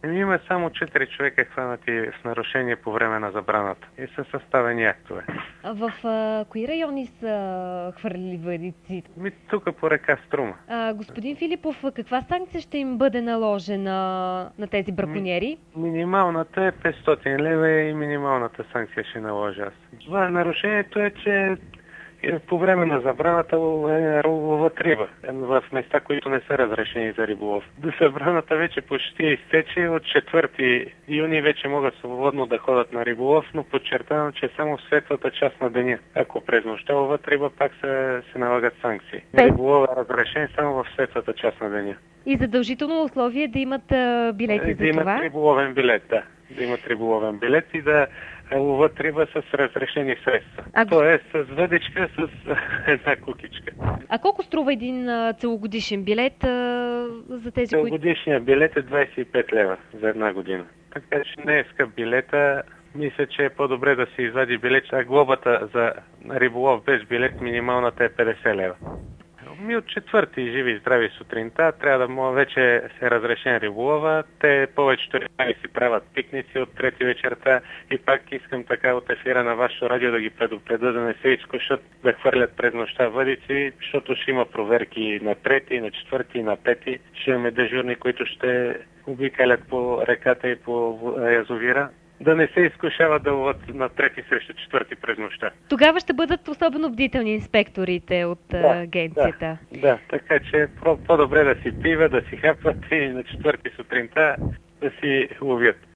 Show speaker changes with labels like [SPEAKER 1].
[SPEAKER 1] Има само 4 човека хванати в нарушение по време на забраната и са съставени актове.
[SPEAKER 2] А в кои райони са хвърлили въдици?
[SPEAKER 1] Тук по река Струма.
[SPEAKER 2] Господин Филипов, каква санкция ще им бъде наложена на тези браконьери?
[SPEAKER 1] Минималната е 500 лева и минималната санкция ще наложа аз. Това нарушението е, че по време на забраната ловуват риба в места, които не са разрешени за риболов. Забраната вече почти изтече. От 4 юни вече могат свободно да ходят на риболов, но подчертавам, че само в светлата част на деня. Ако през нощта ловят риба, пак се налагат санкции. Риболов е разрешен само в светлата част на деня.
[SPEAKER 2] И задължително условие да имат билети за това?
[SPEAKER 1] Да имат риболовен билет, да. Да имат риболовен билет и да ловят риба с разрешени средства. Тоест с въдичка, с една кукичка.
[SPEAKER 2] А колко струва един целогодишен билет за тези,
[SPEAKER 1] Целогодишният билет е 25 лева за една година. Така че не е скъп билета. Мисля, че е по-добре да се извади билет, а глобата за риболов без билет минималната е 50 лева. От 4 живи и здрави сутринта трябва да вече се разрешен риболова. Те повечето рибари си правят пикници от 3 вечерта и пак искам така от ефира на вашето радио да ги предупредя да не се изкушат да хвърлят през нощта въдици, защото ще има проверки на 3, на 4 и на 5. Ще имаме дежурни, които ще обикалят по реката и по язовира. Да не се изкушават да ловят на 3 срещу 4 през нощта.
[SPEAKER 2] Тогава ще бъдат особено бдителни инспекторите от агенцията.
[SPEAKER 1] Да, така че по-добре да си пива, да си хапват и на 4 сутринта да си ловят.